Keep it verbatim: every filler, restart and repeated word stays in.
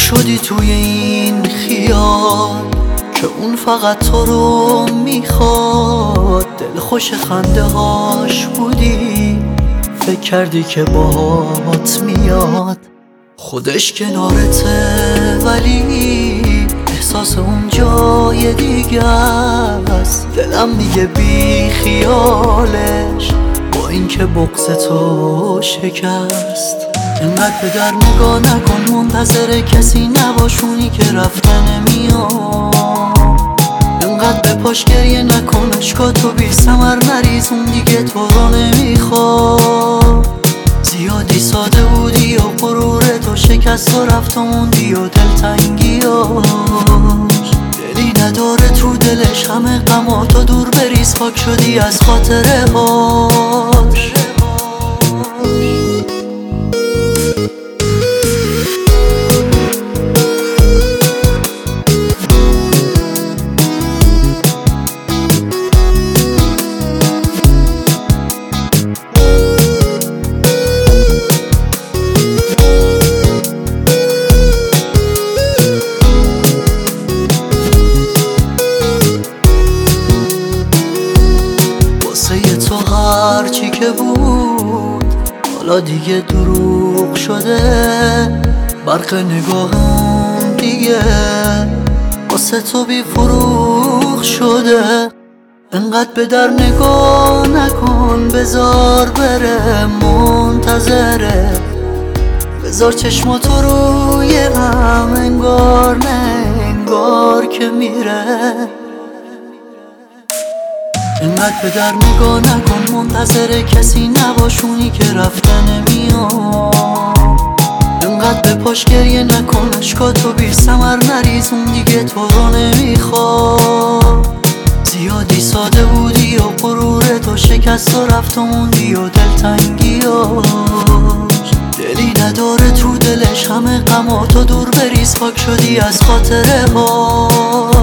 شدی توی این خیال که اون فقط تو رو میخواد. دل خوش خنده هاش بودی، فکر کردی که باهات میاد. خودش کنارته ولی احساس اون جای دیگه است. دلم میگه بی خیالش با اینکه بغض تو شکست. اینقدر به در نگاه نکن، منتظر کسی نباشونی که رفته نمیاد. اینقدر به پاش گریه نکن، اشکاتو بی ثمر نریزون، دیگه تو رو نمیخواد. زیادی ساده بودی و غرور تو شکست و رفت و موندی و دلتنگیاش. دلی نداره تو دلش، همه غماتو دور بریز، پاک شدی از خاطره هاش. تو هرچی که بود حالا دیگه دروغ شده. برق نگاهم دیگه واسه تو بی فروغ شده. انقدر به در نگاه نکن، بذار بره، منتظره. بذار چشماتو روی هم، انگار نه انگار که میره. اینقدر به در نگاه نکن، منتظر کسی نباشونی که رفته نمیاد. اینقدر به پاش گریه نکن، اشکاتو بی ثمر نریزون، دیگه تو رو نمیخواد. زیادی ساده بودی و غرور تو شکست و رفت و موندی و دلتنگیاش. دلی نداره تو دلش، همه غماتو دور بریز، پاک شدی از خاطره ها.